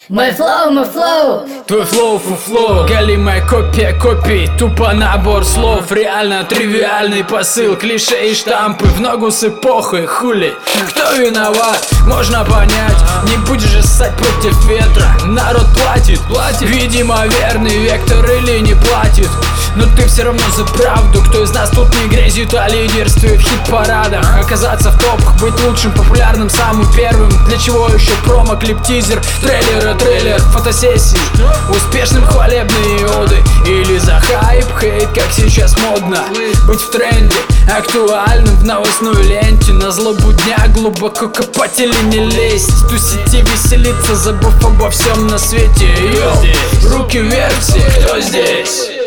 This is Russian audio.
Мой флоу. Твой флоу, фуфло, галимая копия копий, тупо набор слов. Реально тривиальный посыл, клише и штампы в ногу с эпохой, хули. Кто виноват, можно понять, не будешь же ссать против ветра. Народ платит, видимо верный вектор или не платит. Но ты все равно за правду, кто из нас тут не грезит о лидерстве в хит-парадах. Оказаться в топах, быть лучшим, популярным, самым первым. Для чего еще промо, клип, тизер, трейлер, фотосессии, успешным хвалебные оды. Или за хайп, хейт, как сейчас модно. Быть в тренде, актуальным в новостной ленте. На злобу дня глубоко копать или не лезть. Тусить и веселиться, забыв обо всем на свете. Йоу, руки вверх все, кто здесь?